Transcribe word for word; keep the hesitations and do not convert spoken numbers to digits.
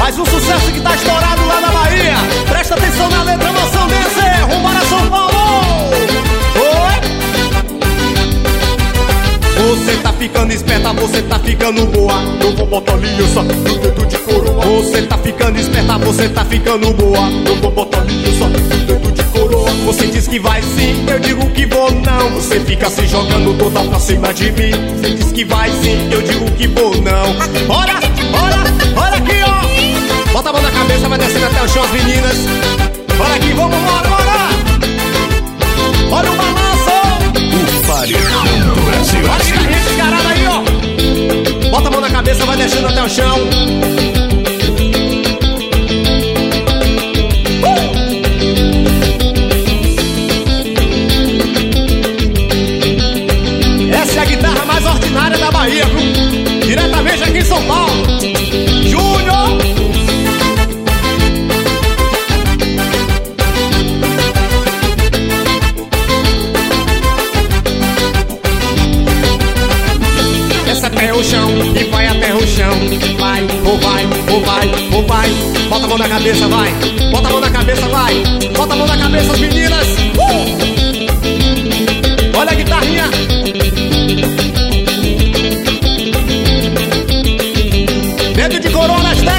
Mais um sucesso que tá estourado lá na Bahia. Presta atenção na letra, noção desse. Rumo para São Paulo. Oi? Você tá ficando esperta, você tá ficando boa. Eu vou botar aliança no dedo de coroa. Você tá ficando esperta, você tá ficando boa. Eu vou botar aliança no dedo de coroa. Você diz que vai sim, eu digo que vou não. Você fica se jogando toda pra cima de mim. Você diz que vai sim, eu digo que vou não. Olha, olha, olha aqui, ó. Bota a mão na cabeça, vai descendo até o chão as meninas. Olha aqui, vamos embora, bora. Olha o balanço. O paredão do Brasil. Olha que carrinho descarado aí, ó. Bota a mão na cabeça, vai descendo até o chão. uh! Essa é a guitarra mais ordinária da Bahia, viu? Diretamente aqui em São Paulo. Júnior! Até o chão e vai até o chão. Vai, ou vai, ou vai, ou vai. Bota a mão na cabeça, vai. Bota a mão na cabeça, vai. Bota a mão na cabeça, as meninas. uh! Olha a guitarrinha. Dedo de coroa nas